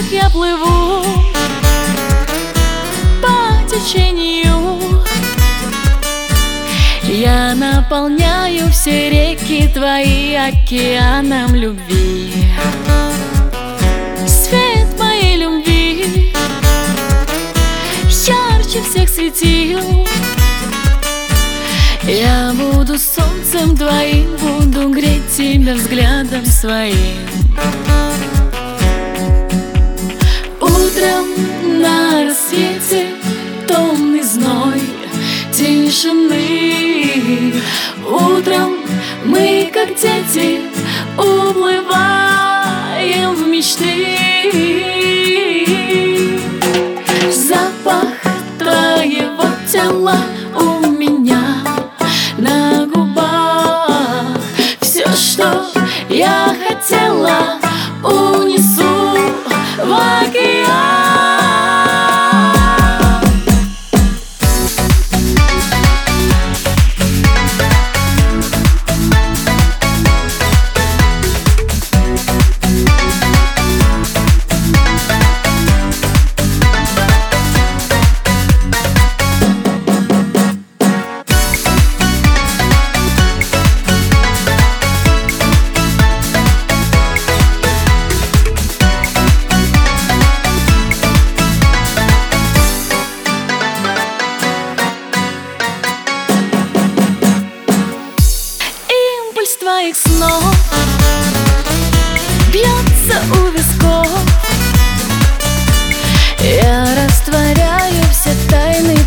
я плыву по течению. Я наполняю все реки твои океаном любви. Свет моей любви ярче всех светил. Я буду солнцем твоим, буду греть тебя взглядом своим. Утром на рассвете томный зной тишины. Утром мы, как дети, уплываем в мечты. Запах твоего тела у меня на губах. Все, что я хотела, унесу в океан. Твоих снов бьется у висков. Я растворяю все тайны